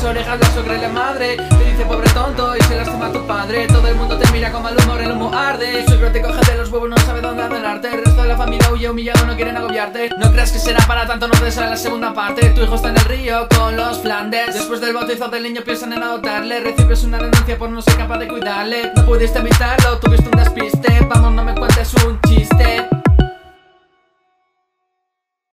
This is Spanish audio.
orejas la suegra y la madre. Te dice pobre tonto y se lastima a tu padre. Todo el mundo te mira con mal humor, el humo arde. El suegro te coge de los huevos, no sabe dónde adelante. El resto de la familia huye humillado, no quieren agobiarte. No creas que será para tanto, no te sale la segunda parte. Tu hijo está en el río con los Flandes. Después del bautizo del niño piensan en adoptarle. Recibes una denuncia por no ser capaz de cuidarle. No pudiste evitarlo, tuviste un despiste. Vamos, no me cuentes un